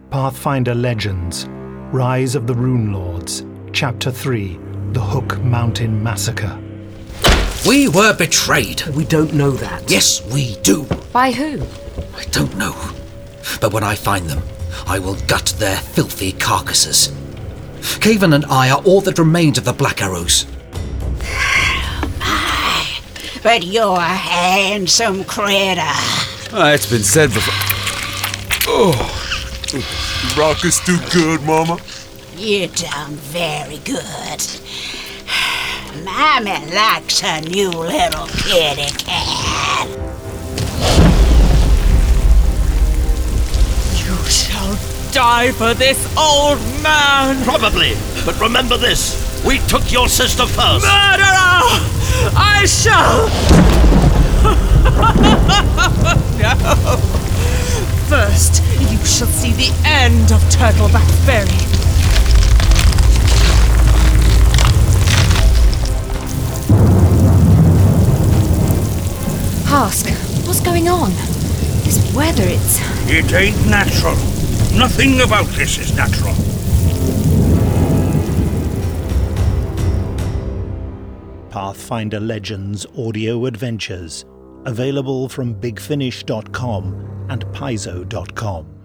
Pathfinder Legends, Rise of the Rune Lords, Chapter 3, The Hook Mountain Massacre. We were betrayed. We don't know that. Yes, we do. By who? I don't know. But when I find them, I will gut their filthy carcasses. Caven and I are all that remains of the Black Arrows. But you're a handsome critter. It's been said before. Oh, Rocket's too good, Mama. You done very good. Mommy likes her new little kitty cat. You shall die for this old man! Probably, but remember this. We took your sister first. Murderer! I shall... No! First, you shall see the end of Turtleback Ferry. Hask, what's going on? This weather, It ain't natural. Nothing about this is natural. Pathfinder Legends Audio Adventures, available from bigfinish.com and paizo.com.